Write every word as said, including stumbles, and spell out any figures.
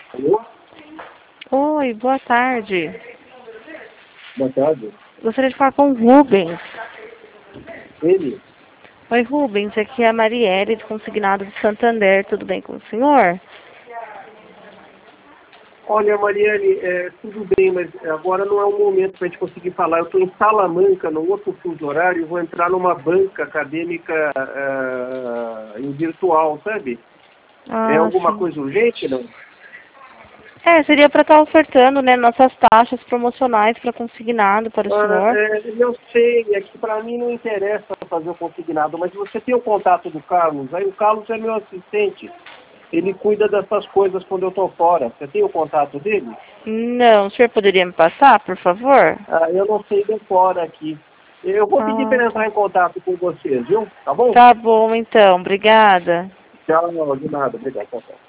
Alô? Oi, boa tarde. Boa tarde. Gostaria de falar com o Rubens. Ele? Oi, Rubens, aqui é a Marielle, de Consignado de Santander. Tudo bem com o senhor? Olha, Mariane, é, tudo bem, mas agora não é o momento para a gente conseguir falar. Eu estou em Salamanca, no outro fuso horário, e vou entrar numa banca acadêmica uh, em virtual, sabe? É Ah, alguma sim. coisa urgente, não? É, seria para estar ofertando, né, nossas taxas promocionais para consignado para o Ah, senhor. é, eu sei, é que para mim não interessa fazer o consignado, mas você tem o contato do Carlos, aí o Carlos é meu assistente. Ele cuida dessas coisas quando eu estou fora. Você tem o contato dele? Não, o senhor poderia me passar, por favor? Ah, eu não sei de fora aqui. Eu vou pedir para Ah, ele tá. entrar em contato com vocês, viu? Tá bom? Tá bom, então. Obrigada. Tchau, de nada. Obrigado. Tchau, tchau.